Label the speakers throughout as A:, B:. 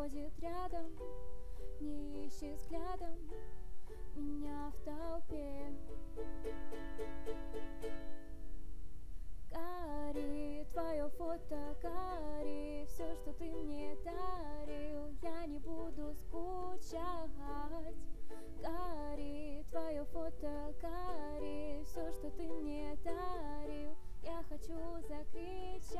A: проходит рядом, не ищи взглядом меня в толпе. Гори твое фото, гори все, что ты мне дарил, я не буду скучать. Гори твое фото, гори все, что ты мне дарил, я хочу закричать.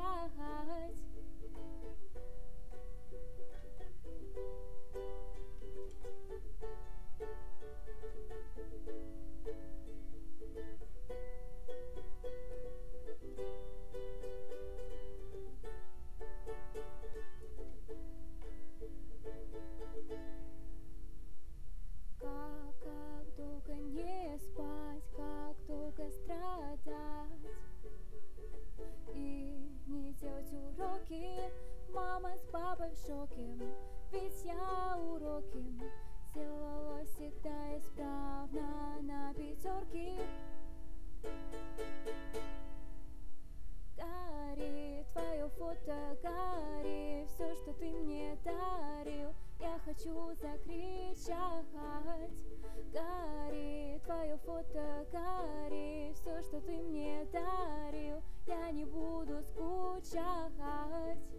A: Как долго не спать, как долго страдать и не делать уроки. Мама с папой в шоке, ведь я уроки делала всегда исправно на пятерки. Гори твое фото, гори все, что ты мне дарил, я хочу закричать. Гори твое фото, гори все, что ты мне дарил, я не буду скучать.